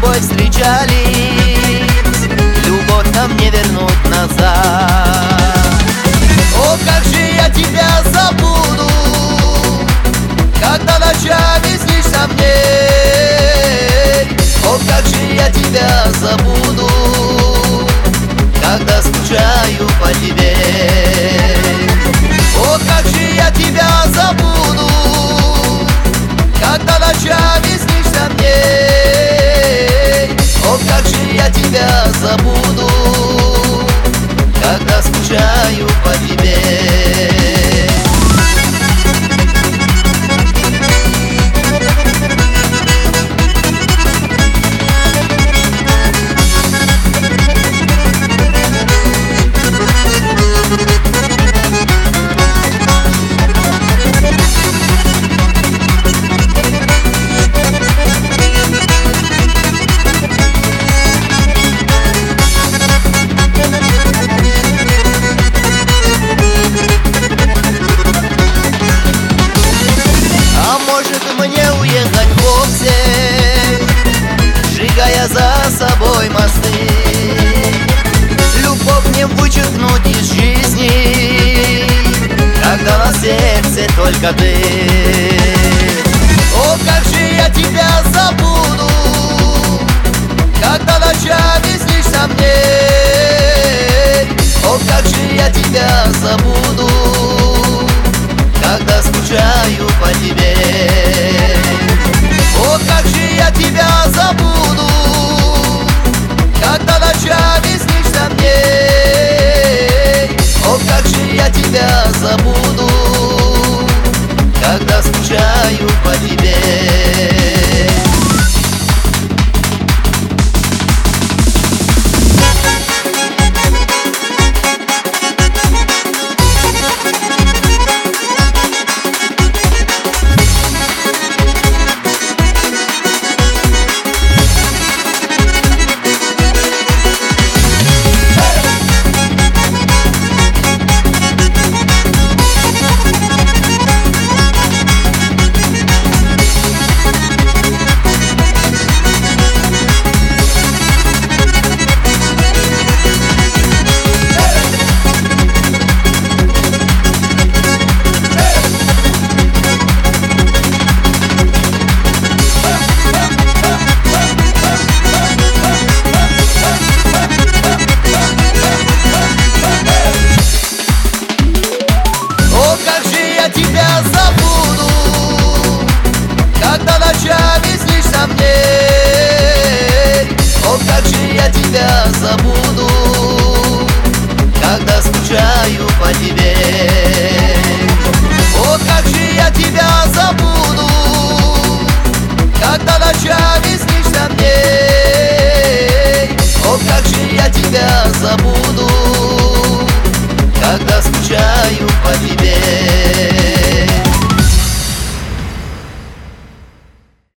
тобой встречались, любовь нам не вернуть назад. О, как же я тебя забуду, когда ночами снишься мне. О, как же я тебя забуду, когда скучаю по тебе. О, как же я тебя забуду, когда ночами снишься мне. О, как же я тебя забуду, когда скучаю по тебе. Мне уехать вовсе, сжигая за собой мосты, любовь не вычеркнуть из жизни, когда на сердце только ты.